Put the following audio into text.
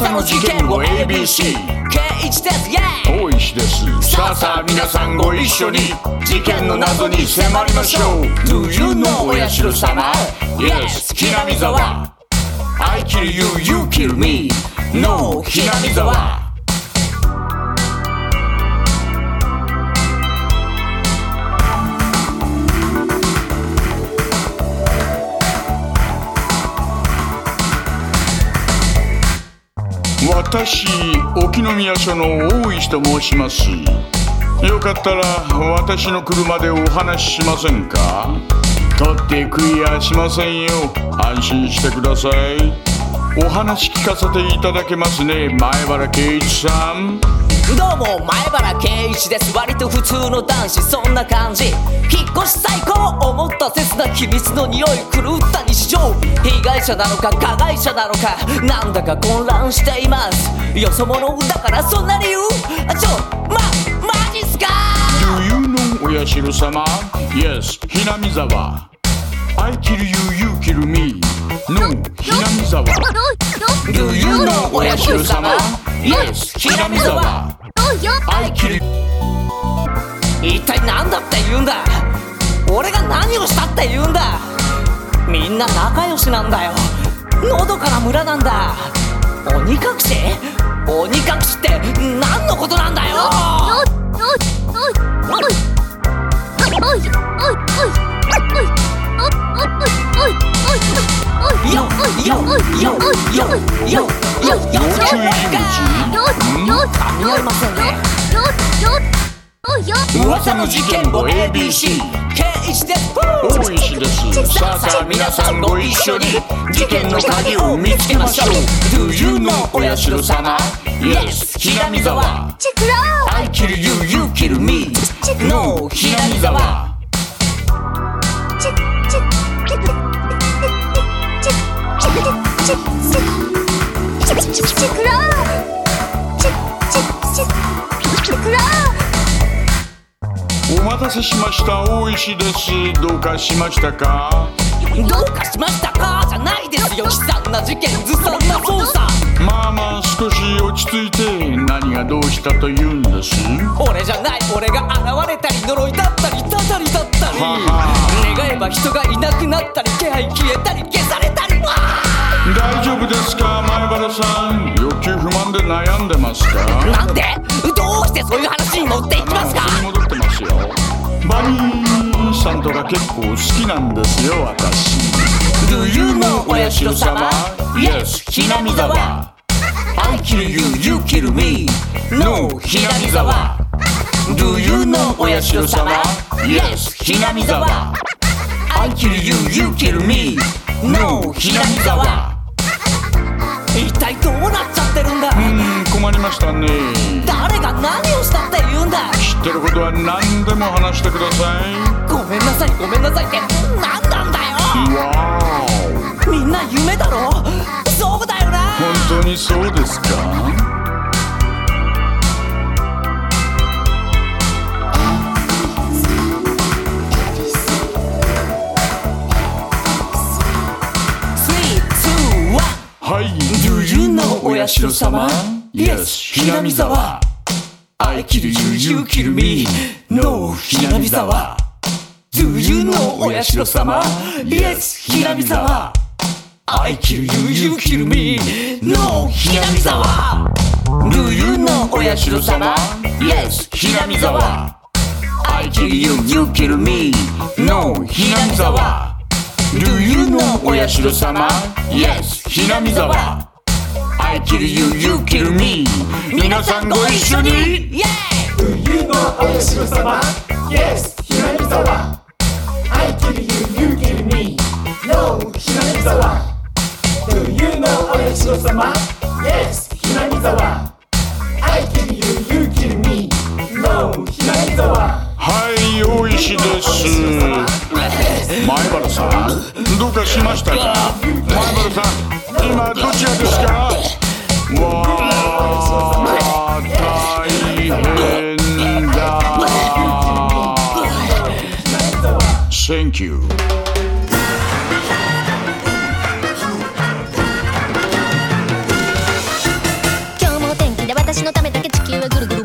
噂の事件簿 ABC 圭一ですイェイ大石です。さあさあ皆さんご一緒に事件の謎に迫りましょう。 Do you know お社様 Yes ひなみざわ I kill you, you kill me No ひなみざわ。私、沖宮署の大石と申します。よかったら私の車でお話ししませんか？取って食いやしませんよ。安心してください。お話聞かせていただけますね、前原圭一さん。 どうも前原圭一です。割と普通の男子そんな感じ。引っ越し最高思った切な秘密の匂い狂った日常。被害者なのか加害者なのかなんだか混乱しています。よそ者だからそんな理由マジっすか？ Do you know お社様 Yes ひなみざわ I kill you, you kill me No ひなみざわ。 Do you know お社様 Yes ひなみざわ I kill you。 一体何だって言うんだ？俺が何をしたって言うんだ？みんな仲良しなんだよ。のどかな村なんだ。鬼隠し？鬼隠しって何のことなんだよ。噛み合いませんね。 噂の事件簿 ABC 圭一です大石です。さあさあ皆さんご一緒に事件の鍵を見つけましょう。 Do you know お社様 Yes ひなみざわ I kill you, you kill me No ひなみざわ。お待たせしました、大石です。どうかしましたか？ どうかしましたかじゃないですよ。悲惨な事件、ずさんな捜査。 まあまあ少し落ち着いて、何がどうしたというんです？ 俺じゃない、俺が現れたり呪いだったりたたりだったり、願えば人がいなくなったり気配消えたり消されたり。 大丈夫ですか前原さん？欲求不満で悩んでますか？ なんで？どうしてそういう話に持っていきますか？ 戻ってますよ。バニーさんとか結構好きなんですよ私。 Do you know お社様 Yes ひなみざわ I kill you, you kill me No ひなみざわ。 Do you know お社様 Yes ひなみざわ I kill you, you kill me No ひなみざわ。 一体どうなっちゃってるんだ？ 困りましたね。 誰が何をしたって言うんだ？ 知ってることは何でも話してください。 ごめんなさいごめんなさいって何なんだよ。 わーお、 みんな夢だろ？そうだよな。 本当にそうですかはい。 Do you know お社様 Yes ひなみざわ I kill you, you kill me No ひなみざわ。 Do you know お社様 Yes ひなみざわ I kill you, you kill me No ひなみざわ。 Do you know お社様 Yes ひなみざわ I kill you, you kill me No ひなみざわ。 Do you know お社様 Yes ひなみざわ I kill you, you kill me 皆さんご一緒にイエーイ。 Do you know お社様 Yes ひなみざわ I kill you, you kill me No ひなみざわ。 Do you know お社様 Yes ひなみざわ I kill you, you kill me No ひなみざわ。 はい、大石です。前原さん、どうかしましたか？前原さん、今どちらですか？わあ、大変だ。Thank you。 ぐるぐるぐる